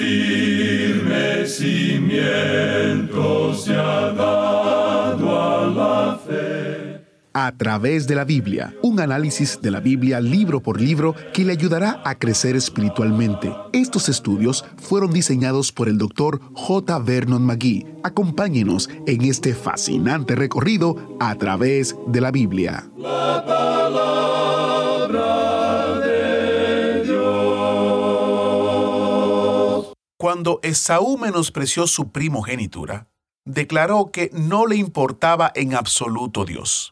firme cimiento se ha dado a la fe. A través de la Biblia, un análisis de la Biblia libro por libro que le ayudará a crecer espiritualmente. Estos estudios fueron diseñados por el Dr. J. Vernon McGee. Acompáñenos en este fascinante recorrido a través de la Biblia. La palabra de Dios. Cuando Esaú menospreció su primogenitura, declaró que no le importaba en absoluto Dios.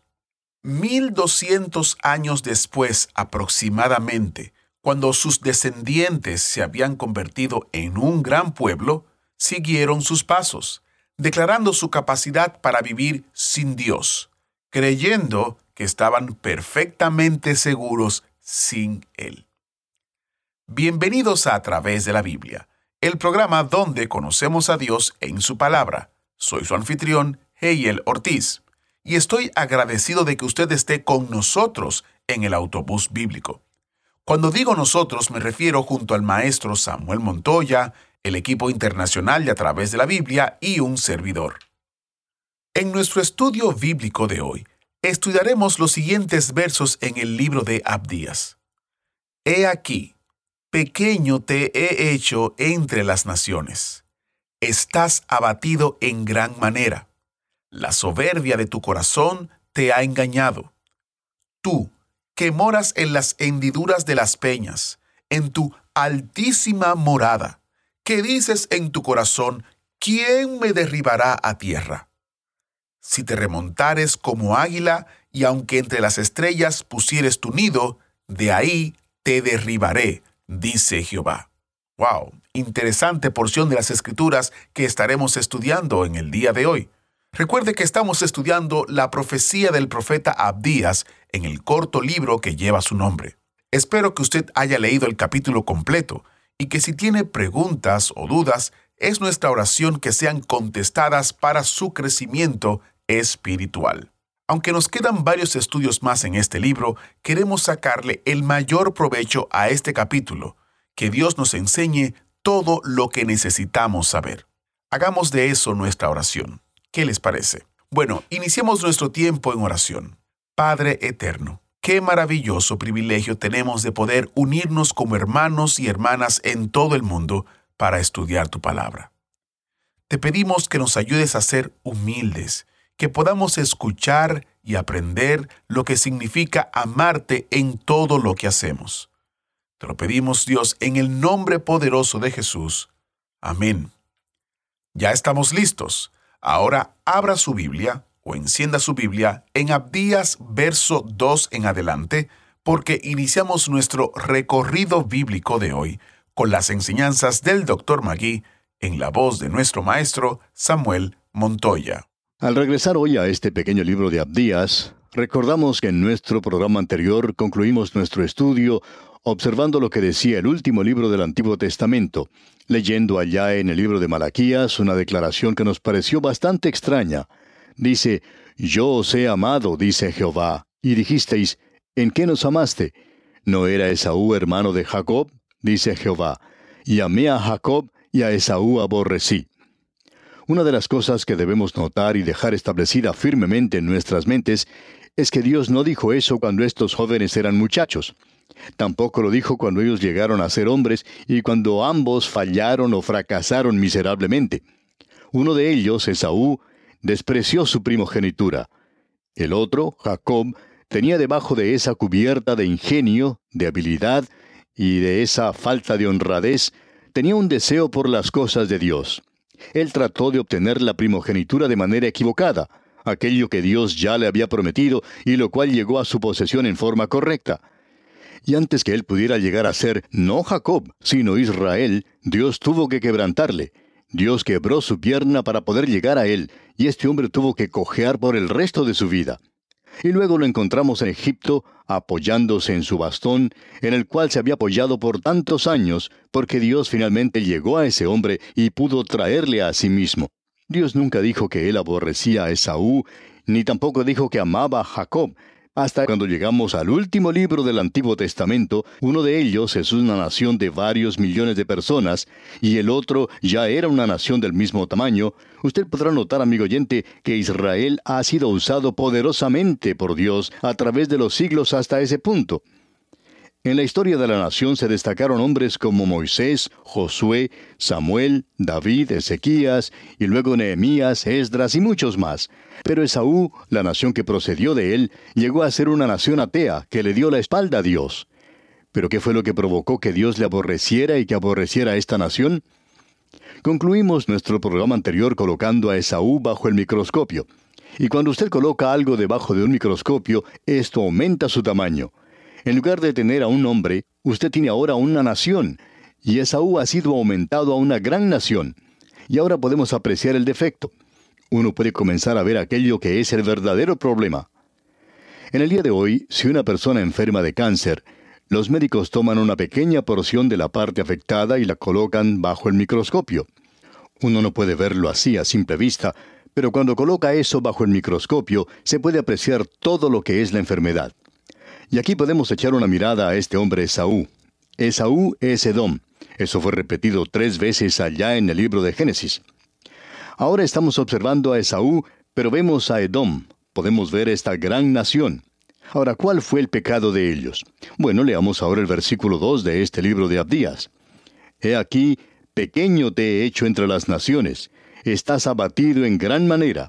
1200 años después aproximadamente, cuando sus descendientes se habían convertido en un gran pueblo, siguieron sus pasos, declarando su capacidad para vivir sin Dios, creyendo que estaban perfectamente seguros sin Él. Bienvenidos a Través de la Biblia, el programa donde conocemos a Dios en su palabra. Soy su anfitrión, Heiel Ortiz. Y estoy agradecido de que usted esté con nosotros en el autobús bíblico. Cuando digo nosotros, me refiero junto al maestro Samuel Montoya, el equipo internacional de A Través de la Biblia y un servidor. En nuestro estudio bíblico de hoy, estudiaremos los siguientes versos en el libro de Abdías. He aquí, pequeño te he hecho entre las naciones. Estás abatido en gran manera. La soberbia de tu corazón te ha engañado. Tú, que moras en las hendiduras de las peñas, en tu altísima morada, que dices en tu corazón, ¿quién me derribará a tierra? Si te remontares como águila, y aunque entre las estrellas pusieres tu nido, de ahí te derribaré, dice Jehová. ¡Wow! Interesante porción de las Escrituras que estaremos estudiando en el día de hoy. Recuerde que estamos estudiando la profecía del profeta Abdías en el corto libro que lleva su nombre. Espero que usted haya leído el capítulo completo y que si tiene preguntas o dudas, es nuestra oración que sean contestadas para su crecimiento espiritual. Aunque nos quedan varios estudios más en este libro, queremos sacarle el mayor provecho a este capítulo, que Dios nos enseñe todo lo que necesitamos saber. Hagamos de eso nuestra oración. ¿Qué les parece? Bueno, iniciemos nuestro tiempo en oración. Padre eterno, qué maravilloso privilegio tenemos de poder unirnos como hermanos y hermanas en todo el mundo para estudiar tu palabra. Te pedimos que nos ayudes a ser humildes, que podamos escuchar y aprender lo que significa amarte en todo lo que hacemos. Te lo pedimos, Dios, en el nombre poderoso de Jesús. Amén. Ya estamos listos. Ahora abra su Biblia o encienda su Biblia en Abdías verso 2 en adelante, porque iniciamos nuestro recorrido bíblico de hoy con las enseñanzas del Dr. McGee en la voz de nuestro maestro Samuel Montoya. Al regresar hoy a este pequeño libro de Abdías, recordamos que en nuestro programa anterior concluimos nuestro estudio observando lo que decía el último libro del Antiguo Testamento, leyendo allá en el libro de Malaquías una declaración que nos pareció bastante extraña. Dice, «Yo os he amado, dice Jehová, y dijisteis, ¿en qué nos amaste? ¿No era Esaú hermano de Jacob? Dice Jehová, y amé a Jacob y a Esaú aborrecí». Una de las cosas que debemos notar y dejar establecida firmemente en nuestras mentes es que Dios no dijo eso cuando estos jóvenes eran muchachos. Tampoco lo dijo cuando ellos llegaron a ser hombres y cuando ambos fallaron o fracasaron miserablemente. Uno de ellos, Esaú, despreció su primogenitura. El otro, Jacob, tenía debajo de esa cubierta de ingenio, de habilidad y de esa falta de honradez, tenía un deseo por las cosas de Dios. Él trató de obtener la primogenitura de manera equivocada, aquello que Dios ya le había prometido y lo cual llegó a su posesión en forma correcta. Y antes que él pudiera llegar a ser no Jacob, sino Israel, Dios tuvo que quebrantarle. Dios quebró su pierna para poder llegar a él, y este hombre tuvo que cojear por el resto de su vida. Y luego lo encontramos en Egipto, apoyándose en su bastón, en el cual se había apoyado por tantos años, porque Dios finalmente llegó a ese hombre y pudo traerle a sí mismo. Dios nunca dijo que él aborrecía a Esaú, ni tampoco dijo que amaba a Jacob, Hasta cuando llegamos al último libro del Antiguo Testamento, uno de ellos es una nación de varios millones de personas, y el otro ya era una nación del mismo tamaño. Usted podrá notar, amigo oyente, que Israel ha sido usado poderosamente por Dios a través de los siglos hasta ese punto. En la historia de la nación se destacaron hombres como Moisés, Josué, Samuel, David, Ezequías, y luego Nehemías, Esdras y muchos más. Pero Esaú, la nación que procedió de él, llegó a ser una nación atea, que le dio la espalda a Dios. ¿Pero qué fue lo que provocó que Dios le aborreciera y que aborreciera a esta nación? Concluimos nuestro programa anterior colocando a Esaú bajo el microscopio. Y cuando usted coloca algo debajo de un microscopio, esto aumenta su tamaño. En lugar de tener a un hombre, usted tiene ahora una nación, y Esaú ha sido aumentado a una gran nación. Y ahora podemos apreciar el defecto. Uno puede comenzar a ver aquello que es el verdadero problema. En el día de hoy, si una persona enferma de cáncer, los médicos toman una pequeña porción de la parte afectada y la colocan bajo el microscopio. Uno no puede verlo así a simple vista, pero cuando coloca eso bajo el microscopio, se puede apreciar todo lo que es la enfermedad. Y aquí podemos echar una mirada a este hombre Esaú. Esaú es Edom. Eso fue repetido 3 veces allá en el libro de Génesis. Ahora estamos observando a Esaú, pero vemos a Edom. Podemos ver esta gran nación. Ahora, ¿cuál fue el pecado de ellos? Bueno, leamos ahora el versículo 2 de este libro de Abdías. He aquí, pequeño te he hecho entre las naciones. Estás abatido en gran manera.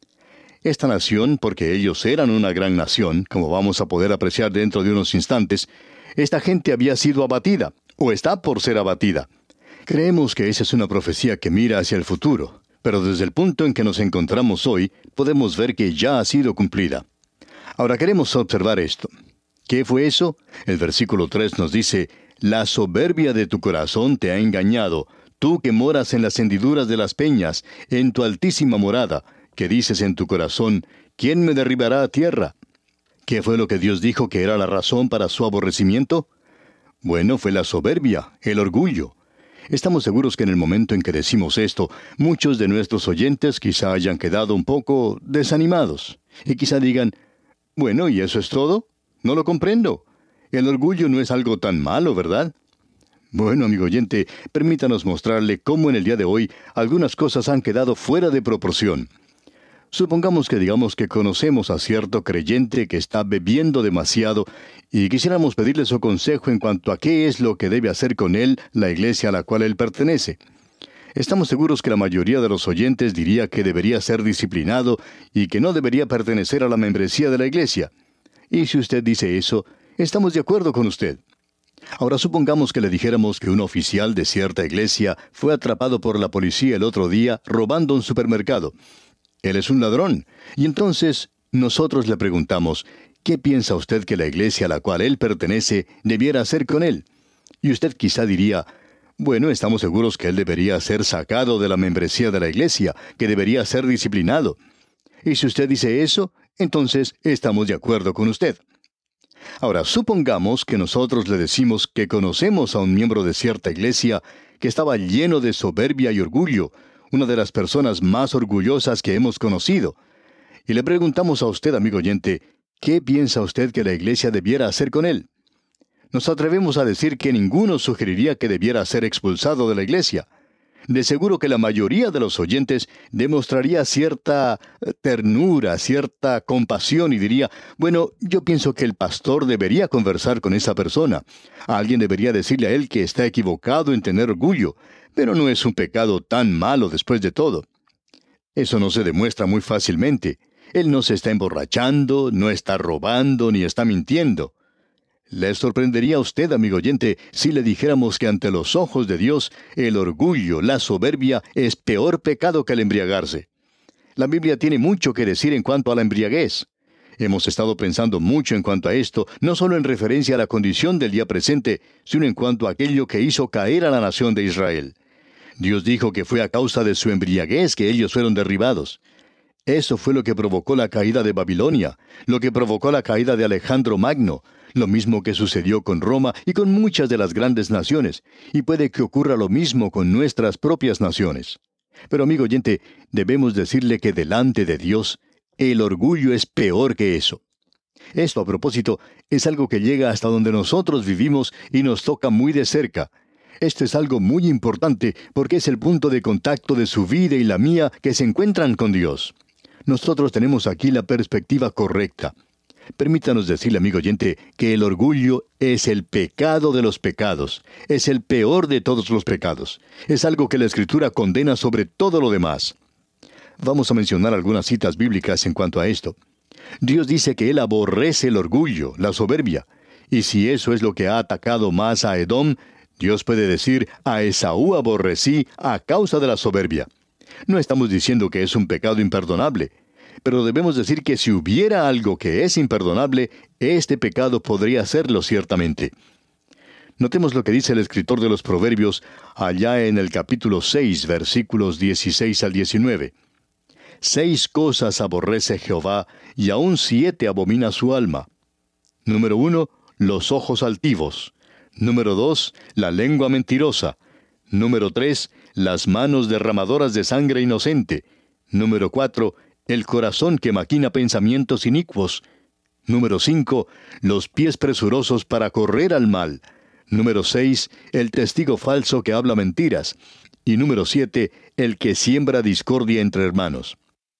Esta nación, porque ellos eran una gran nación, como vamos a poder apreciar dentro de unos instantes, esta gente había sido abatida, o está por ser abatida. Creemos que esa es una profecía que mira hacia el futuro, pero desde el punto en que nos encontramos hoy, podemos ver que ya ha sido cumplida. Ahora queremos observar esto. ¿Qué fue eso? El versículo 3 nos dice, la soberbia de tu corazón te ha engañado, tú que moras en las hendiduras de las peñas, en tu altísima morada, que dices en tu corazón, ¿quién me derribará a tierra? ¿Qué fue lo que Dios dijo que era la razón para su aborrecimiento? Bueno, fue la soberbia, el orgullo. Estamos seguros que en el momento en que decimos esto, muchos de nuestros oyentes quizá hayan quedado un poco desanimados. Y quizá digan, bueno, ¿y eso es todo? No lo comprendo. El orgullo no es algo tan malo, ¿verdad? Bueno, amigo oyente, permítanos mostrarle cómo en el día de hoy algunas cosas han quedado fuera de proporción. Supongamos que digamos que conocemos a cierto creyente que está bebiendo demasiado y quisiéramos pedirle su consejo en cuanto a qué es lo que debe hacer con él la iglesia a la cual él pertenece. Estamos seguros que la mayoría de los oyentes diría que debería ser disciplinado y que no debería pertenecer a la membresía de la iglesia. Y si usted dice eso, estamos de acuerdo con usted. Ahora supongamos que le dijéramos que un oficial de cierta iglesia fue atrapado por la policía el otro día robando un supermercado. Él es un ladrón. Y entonces nosotros le preguntamos, ¿qué piensa usted que la iglesia a la cual él pertenece debiera hacer con él? Y usted quizá diría, bueno, estamos seguros que él debería ser sacado de la membresía de la iglesia, que debería ser disciplinado. Y si usted dice eso, entonces estamos de acuerdo con usted. Ahora, supongamos que nosotros le decimos que conocemos a un miembro de cierta iglesia que estaba lleno de soberbia y orgullo, una de las personas más orgullosas que hemos conocido. Y le preguntamos a usted, amigo oyente, ¿qué piensa usted que la iglesia debiera hacer con él? Nos atrevemos a decir que ninguno sugeriría que debiera ser expulsado de la iglesia. De seguro que la mayoría de los oyentes demostraría cierta ternura, cierta compasión y diría, bueno, yo pienso que el pastor debería conversar con esa persona. Alguien debería decirle a él que está equivocado en tener orgullo, pero no es un pecado tan malo después de todo. Eso no se demuestra muy fácilmente. Él no se está emborrachando, no está robando, ni está mintiendo. ¿Le sorprendería a usted, amigo oyente, si le dijéramos que ante los ojos de Dios, el orgullo, la soberbia, es peor pecado que el embriagarse? La Biblia tiene mucho que decir en cuanto a la embriaguez. Hemos estado pensando mucho en cuanto a esto, no solo en referencia a la condición del día presente, sino en cuanto a aquello que hizo caer a la nación de Israel. Dios dijo que fue a causa de su embriaguez que ellos fueron derribados. Eso fue lo que provocó la caída de Babilonia, lo que provocó la caída de Alejandro Magno, lo mismo que sucedió con Roma y con muchas de las grandes naciones, y puede que ocurra lo mismo con nuestras propias naciones. Pero amigo oyente, debemos decirle que delante de Dios, el orgullo es peor que eso. Esto, a propósito, es algo que llega hasta donde nosotros vivimos y nos toca muy de cerca. Esto es algo muy importante porque es el punto de contacto de su vida y la mía que se encuentran con Dios. Nosotros tenemos aquí la perspectiva correcta. Permítanos decirle, amigo oyente, que el orgullo es el pecado de los pecados. Es el peor de todos los pecados. Es algo que la Escritura condena sobre todo lo demás. Vamos a mencionar algunas citas bíblicas en cuanto a esto. Dios dice que Él aborrece el orgullo, la soberbia. Y si eso es lo que ha atacado más a Edom, Dios puede decir, a Esaú aborrecí a causa de la soberbia. No estamos diciendo que es un pecado imperdonable, pero debemos decir que si hubiera algo que es imperdonable, este pecado podría serlo ciertamente. Notemos lo que dice el escritor de los Proverbios allá en el capítulo 6, versículos 16 al 19. 6 cosas aborrece Jehová, y aún 7 abomina su alma. Número 1, los ojos altivos. Número 2, la lengua mentirosa. Número 3, las manos derramadoras de sangre inocente. Número 4, el corazón que maquina pensamientos inicuos. Número 5, los pies presurosos para correr al mal. Número 6, el testigo falso que habla mentiras. Y número 7, el que siembra discordia entre hermanos.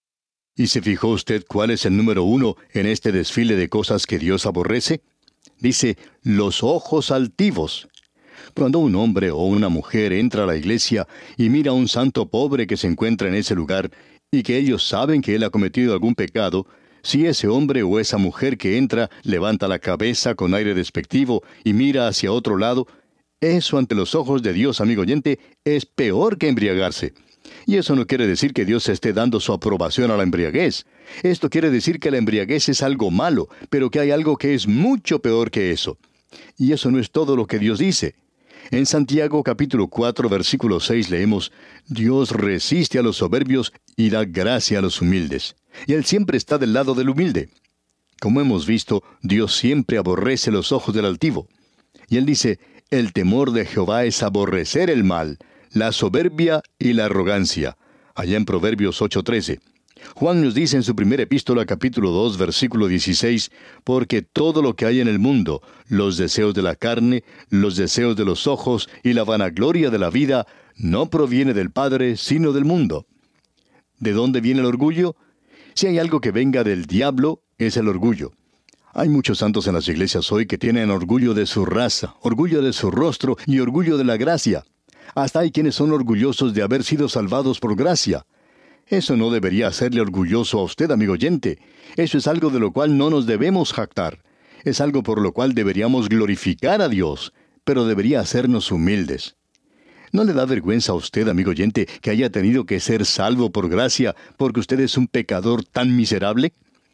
¿Y se fijó usted cuál es el número 1 en este desfile de cosas que Dios aborrece? Dice, los ojos altivos. Cuando un hombre o una mujer entra a la iglesia y mira a un santo pobre que se encuentra en ese lugar, y que ellos saben que él ha cometido algún pecado, si ese hombre o esa mujer que entra levanta la cabeza con aire despectivo y mira hacia otro lado, eso ante los ojos de Dios, amigo oyente, es peor que embriagarse. Y eso no quiere decir que Dios esté dando su aprobación a la embriaguez. Esto quiere decir que la embriaguez es algo malo, pero que hay algo que es mucho peor que eso. Y eso no es todo lo que Dios dice. En Santiago capítulo 4, versículo 6 leemos, Dios resiste a los soberbios y da gracia a los humildes. Y Él siempre está del lado del humilde. Como hemos visto, Dios siempre aborrece los ojos del altivo. Y Él dice, el temor de Jehová es aborrecer el mal, la soberbia y la arrogancia. Allá en Proverbios 8:13. Juan nos dice en su primera epístola, capítulo 2, versículo 16, porque todo lo que hay en el mundo, los deseos de la carne, los deseos de los ojos y la vanagloria de la vida, no proviene del Padre, sino del mundo. ¿De dónde viene el orgullo? Si hay algo que venga del diablo, es el orgullo. Hay muchos santos en las iglesias hoy que tienen orgullo de su raza, orgullo de su rostro y orgullo de la gracia. Hasta hay quienes son orgullosos de haber sido salvados por gracia. Eso no debería hacerle orgulloso a usted, amigo oyente. Eso es algo de lo cual no nos debemos jactar. Es algo por lo cual deberíamos glorificar a Dios, pero debería hacernos humildes. ¿No le da vergüenza a usted, amigo oyente, que haya tenido que ser salvo por gracia porque usted es un pecador tan miserable?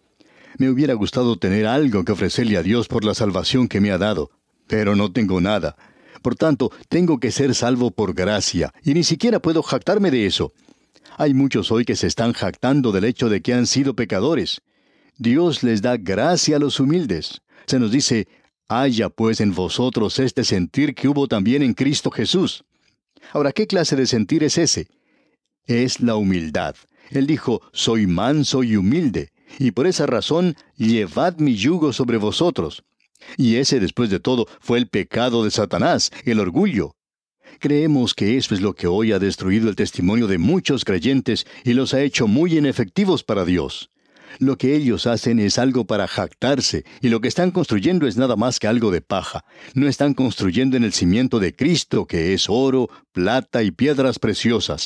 Me hubiera gustado tener algo que ofrecerle a Dios por la salvación que me ha dado, pero no tengo nada. Por tanto, tengo que ser salvo por gracia, y ni siquiera puedo jactarme de eso. Hay muchos hoy que se están jactando del hecho de que han sido pecadores. Dios les da gracia a los humildes. Se nos dice, haya pues en vosotros este sentir que hubo también en Cristo Jesús. Ahora, ¿qué clase de sentir es ese? Es la humildad. Él dijo, soy manso y humilde, y por esa razón, llevad mi yugo sobre vosotros. Y ese, después de todo, fue el pecado de Satanás, el orgullo. Creemos que eso es lo que hoy ha destruido el testimonio de muchos creyentes y los ha hecho muy inefectivos para Dios. Lo que ellos hacen es algo para jactarse, y lo que están construyendo es nada más que algo de paja. No están construyendo en el cimiento de Cristo, que es oro, plata y piedras preciosas.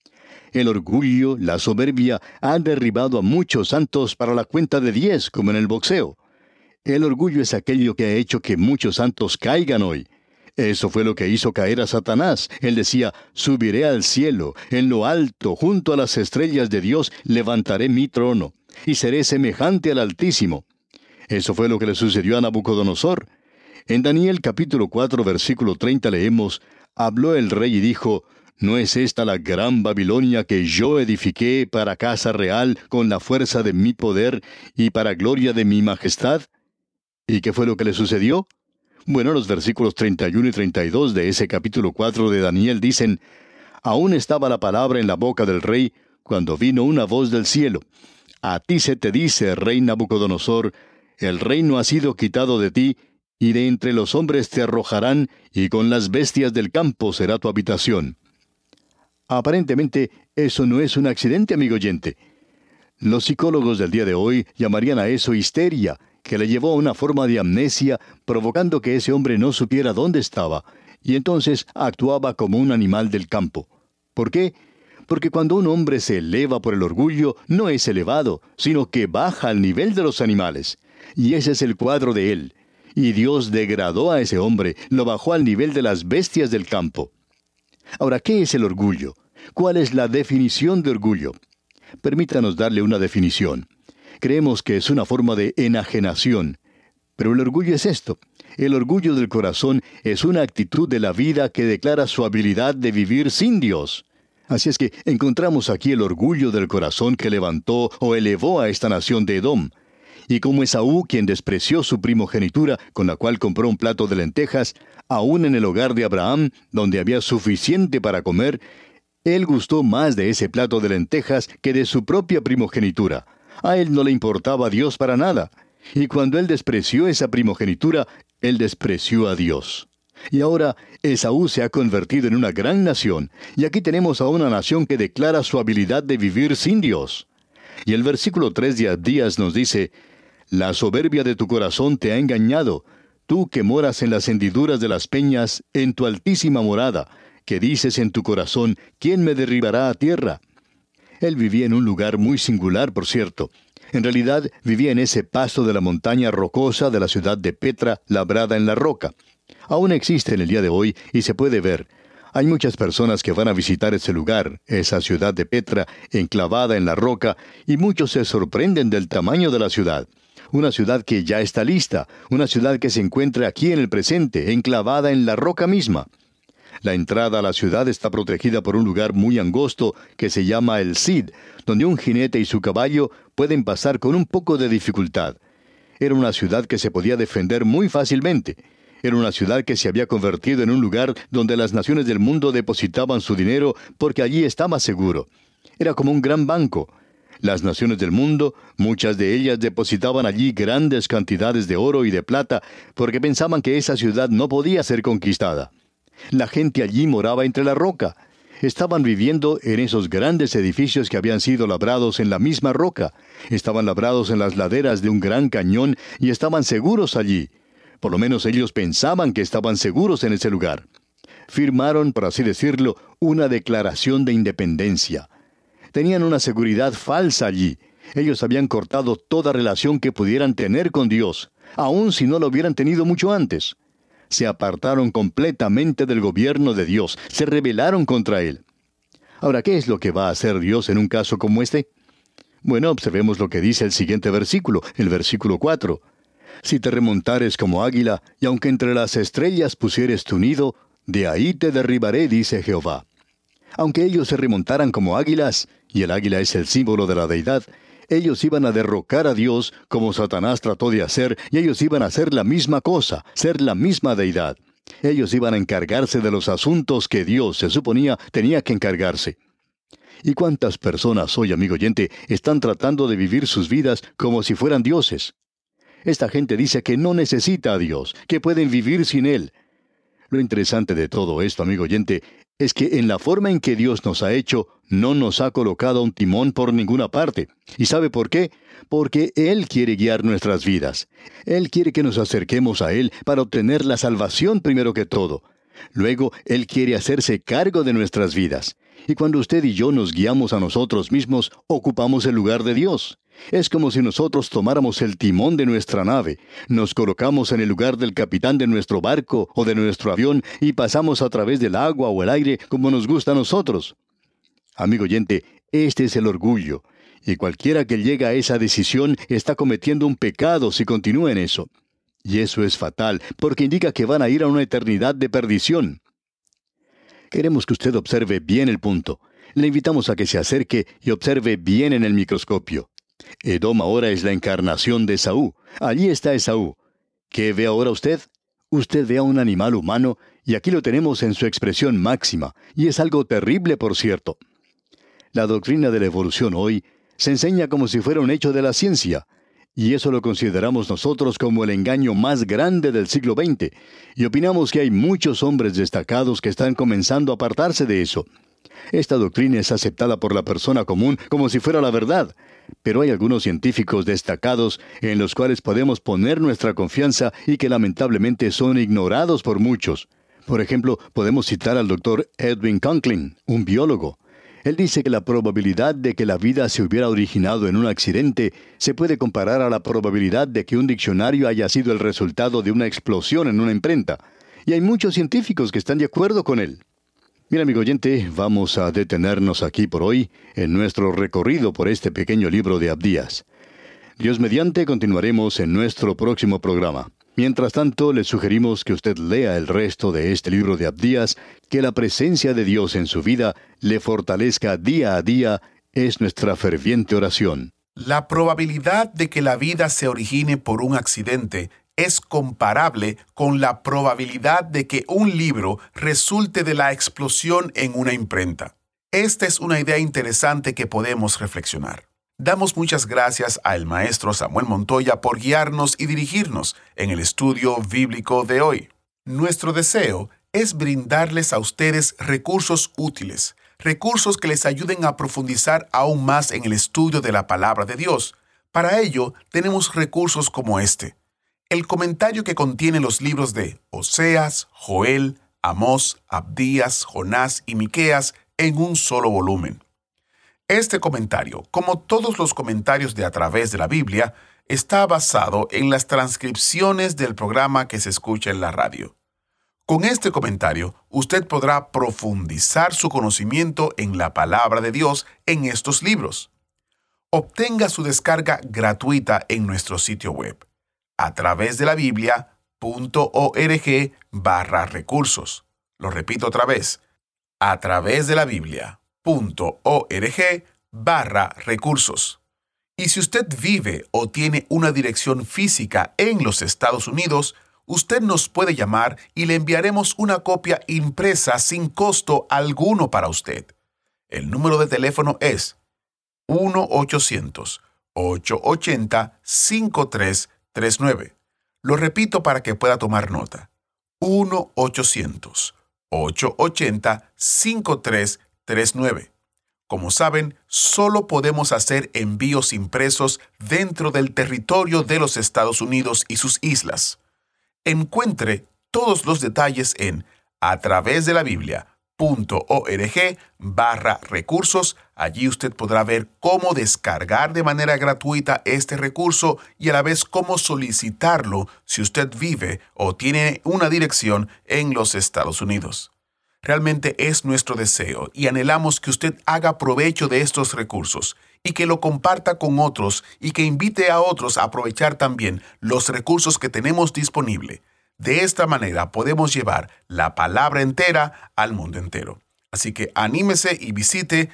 El orgullo, la soberbia, han derribado a muchos santos para la cuenta de 10, como en el boxeo. El orgullo es aquello que ha hecho que muchos santos caigan hoy. Eso fue lo que hizo caer a Satanás. Él decía, subiré al cielo, en lo alto, junto a las estrellas de Dios, levantaré mi trono, y seré semejante al Altísimo. Eso fue lo que le sucedió a Nabucodonosor. En Daniel capítulo 4, versículo 30 leemos, habló el rey y dijo, ¿no es esta la gran Babilonia que yo edifiqué para casa real con la fuerza de mi poder y para gloria de mi majestad? ¿Y qué fue lo que le sucedió? Bueno, los versículos 31 y 32 de ese capítulo 4 de Daniel dicen, aún estaba la palabra en la boca del rey, cuando vino una voz del cielo. A ti se te dice, rey Nabucodonosor, el reino ha sido quitado de ti, y de entre los hombres te arrojarán, y con las bestias del campo será tu habitación. Aparentemente, eso no es un accidente, amigo oyente. Los psicólogos del día de hoy llamarían a eso histeria, que le llevó a una forma de amnesia, provocando que ese hombre no supiera dónde estaba, y entonces actuaba como un animal del campo. ¿Por qué? Porque cuando un hombre se eleva por el orgullo, no es elevado, sino que baja al nivel de los animales. Y ese es el cuadro de él. Y Dios degradó a ese hombre, lo bajó al nivel de las bestias del campo. Ahora, ¿qué es el orgullo? ¿Cuál es la definición de orgullo? Permítanos darle una definición. Creemos que es una forma de enajenación. Pero el orgullo es esto. El orgullo del corazón es una actitud de la vida que declara su habilidad de vivir sin Dios. Así es que encontramos aquí el orgullo del corazón que levantó o elevó a esta nación de Edom. Y como Esaú, quien despreció su primogenitura, con la cual compró un plato de lentejas, aún en el hogar de Abraham, donde había suficiente para comer, él gustó más de ese plato de lentejas que de su propia primogenitura. A él no le importaba Dios para nada. Y cuando él despreció esa primogenitura, él despreció a Dios. Y ahora Esaú se ha convertido en una gran nación, y aquí tenemos a una nación que declara su habilidad de vivir sin Dios. Y el versículo 3 de Abdías nos dice: La soberbia de tu corazón te ha engañado, tú que moras en las hendiduras de las peñas, en tu altísima morada, que dices en tu corazón, ¿quién me derribará a tierra? Él vivía en un lugar muy singular, por cierto. En realidad, vivía en ese paso de la montaña rocosa de la ciudad de Petra, labrada en la roca. Aún existe en el día de hoy y se puede ver. Hay muchas personas que van a visitar ese lugar, esa ciudad de Petra, enclavada en la roca, y muchos se sorprenden del tamaño de la ciudad. Una ciudad que ya está lista, una ciudad que se encuentra aquí en el presente, enclavada en la roca misma. La entrada a la ciudad está protegida por un lugar muy angosto que se llama el Cid, donde un jinete y su caballo pueden pasar con un poco de dificultad. Era una ciudad que se podía defender muy fácilmente. Era una ciudad que se había convertido en un lugar donde las naciones del mundo depositaban su dinero porque allí estaba seguro. Era como un gran banco. Las naciones del mundo, muchas de ellas depositaban allí grandes cantidades de oro y de plata porque pensaban que esa ciudad no podía ser conquistada. La gente allí moraba entre la roca. Estaban viviendo en esos grandes edificios que habían sido labrados en la misma roca. Estaban labrados en las laderas de un gran cañón y estaban seguros allí. Por lo menos ellos pensaban que estaban seguros en ese lugar. Firmaron, por así decirlo, una declaración de independencia. Tenían una seguridad falsa allí. Ellos habían cortado toda relación que pudieran tener con Dios, aun si no lo hubieran tenido mucho antes. Se apartaron completamente del gobierno de Dios, se rebelaron contra Él. Ahora, ¿qué es lo que va a hacer Dios en un caso como este? Bueno, observemos lo que dice el siguiente versículo, el versículo 4. Si te remontares como águila, y aunque entre las estrellas pusieres tu nido, de ahí te derribaré, dice Jehová. Aunque ellos se remontaran como águilas, y el águila es el símbolo de la deidad, ellos iban a derrocar a Dios como Satanás trató de hacer, y ellos iban a hacer la misma cosa, ser la misma deidad. Ellos iban a encargarse de los asuntos que Dios, se suponía, tenía que encargarse. ¿Y cuántas personas hoy, amigo oyente, están tratando de vivir sus vidas como si fueran dioses? Esta gente dice que no necesita a Dios, que pueden vivir sin Él. Lo interesante de todo esto, amigo oyente, es que en la forma en que Dios nos ha hecho, no nos ha colocado un timón por ninguna parte. ¿Y sabe por qué? Porque Él quiere guiar nuestras vidas. Él quiere que nos acerquemos a Él para obtener la salvación primero que todo. Luego, Él quiere hacerse cargo de nuestras vidas. Y cuando usted y yo nos guiamos a nosotros mismos, ocupamos el lugar de Dios. Es como si nosotros tomáramos el timón de nuestra nave, nos colocamos en el lugar del capitán de nuestro barco o de nuestro avión y pasamos a través del agua o el aire como nos gusta a nosotros. Amigo oyente, este es el orgullo, y cualquiera que llegue a esa decisión está cometiendo un pecado si continúa en eso. Y eso es fatal, porque indica que van a ir a una eternidad de perdición. Queremos que usted observe bien el punto. Le invitamos a que se acerque y observe bien en el microscopio. Edom ahora es la encarnación de Esaú. Allí está Esaú. ¿Qué ve ahora usted? Usted ve a un animal humano, y aquí lo tenemos en su expresión máxima, y es algo terrible, por cierto. La doctrina de la evolución hoy se enseña como si fuera un hecho de la ciencia. Y eso lo consideramos nosotros como el engaño más grande del siglo XX. Y opinamos que hay muchos hombres destacados que están comenzando a apartarse de eso. Esta doctrina es aceptada por la persona común como si fuera la verdad. Pero hay algunos científicos destacados en los cuales podemos poner nuestra confianza y que lamentablemente son ignorados por muchos. Por ejemplo, podemos citar al Dr. Edwin Conklin, un biólogo. Él dice que la probabilidad de que la vida se hubiera originado en un accidente se puede comparar a la probabilidad de que un diccionario haya sido el resultado de una explosión en una imprenta. Y hay muchos científicos que están de acuerdo con él. Mira, amigo oyente, vamos a detenernos aquí por hoy en nuestro recorrido por este pequeño libro de Abdías. Dios mediante, continuaremos en nuestro próximo programa. Mientras tanto, le sugerimos que usted lea el resto de este libro de Abdías, que la presencia de Dios en su vida le fortalezca día a día, es nuestra ferviente oración. La probabilidad de que la vida se origine por un accidente es comparable con la probabilidad de que un libro resulte de la explosión en una imprenta. Esta es una idea interesante que podemos reflexionar. Damos muchas gracias al maestro Samuel Montoya por guiarnos y dirigirnos en el estudio bíblico de hoy. Nuestro deseo es brindarles a ustedes recursos útiles, recursos que les ayuden a profundizar aún más en el estudio de la palabra de Dios. Para ello, tenemos recursos como este: el comentario que contiene los libros de Oseas, Joel, Amós, Abdías, Jonás y Miqueas en un solo volumen. Este comentario, como todos los comentarios de A Través de la Biblia, está basado en las transcripciones del programa que se escucha en la radio. Con este comentario, usted podrá profundizar su conocimiento en la palabra de Dios en estos libros. Obtenga su descarga gratuita en nuestro sitio web, atravesdelabiblia.org/recursos. Lo repito otra vez, atravesdelabiblia.org/recursos. Y si usted vive o tiene una dirección física en los Estados Unidos, usted nos puede llamar y le enviaremos una copia impresa sin costo alguno para usted. El número de teléfono es 1-800-880-5339. Lo repito para que pueda tomar nota. 1-800-880-5339. Como saben, solo podemos hacer envíos impresos dentro del territorio de los Estados Unidos y sus islas. Encuentre todos los detalles en atravesdelabiblia.org/recursos. Allí usted podrá ver cómo descargar de manera gratuita este recurso y a la vez cómo solicitarlo si usted vive o tiene una dirección en los Estados Unidos. Realmente es nuestro deseo y anhelamos que usted haga provecho de estos recursos y que lo comparta con otros y que invite a otros a aprovechar también los recursos que tenemos disponible. De esta manera podemos llevar la palabra entera al mundo entero. Así que anímese y visite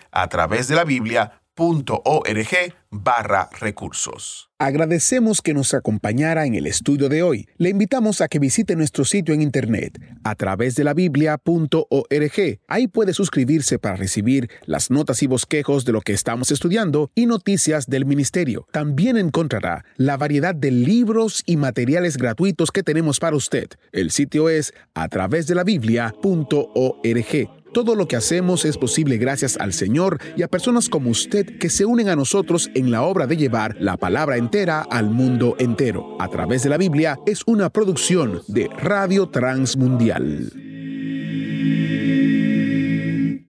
atravesdelabiblia.org/recursos. Agradecemos que nos acompañara en el estudio de hoy. Le invitamos a que visite nuestro sitio en internet, atravesdelabiblia.org. Ahí puede suscribirse para recibir las notas y bosquejos de lo que estamos estudiando y noticias del ministerio. También encontrará la variedad de libros y materiales gratuitos que tenemos para usted. El sitio es atravesdelabiblia.org. Todo lo que hacemos es posible gracias al Señor y a personas como usted que se unen a nosotros en la obra de llevar la palabra entera al mundo entero. A Través de la Biblia es una producción de Radio Transmundial.